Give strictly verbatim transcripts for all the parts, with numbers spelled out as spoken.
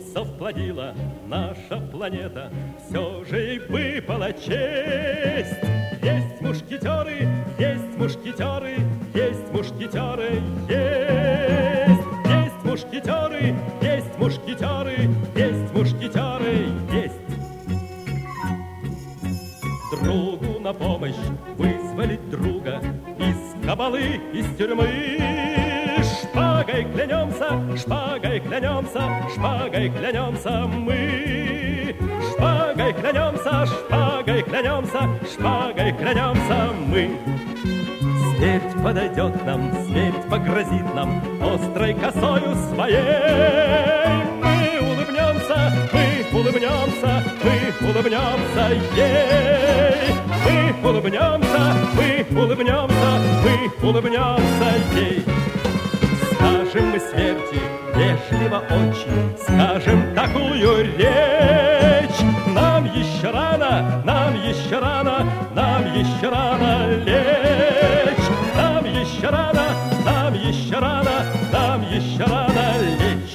совпладила наша планета, все же ей выпала честь. Есть мушкетеры, есть мушкетеры, есть мушкетеры, есть. Есть мушкетеры, есть мушкетеры, есть мушкетеры, есть. Другу на помощь вызволить друга из кабалы, из тюрьмы. Шпагой клянемся, шпагой клянемся, шпагой клянемся мы. Шпагой клянемся, шпагой клянемся, шпагой клянемся мы. Смерть подойдет нам, смерть погрозит нам острой косою своей. Мы улыбнемся, мы улыбнемся, мы улыбнемся ей. Мы улыбнемся, мы улыбнемся, мы улыбнемся ей. Скажем мы смерти вежливо очень, скажем такую речь. Нам еще рано, нам еще рано, нам еще рано лечь. Нам еще рано, нам еще рано, нам еще рано лечь.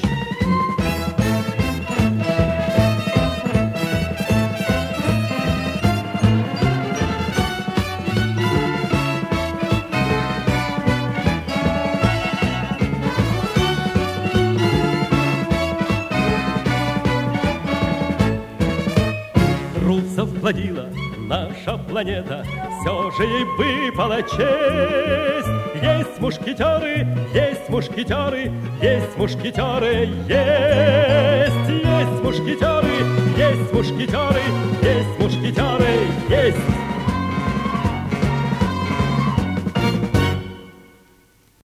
Совпладила наша планета, все же ей выпала честь. Есть мушкетеры, есть мушкетеры, есть мушкетеры, есть. Есть мушкетеры, есть мушкетеры, есть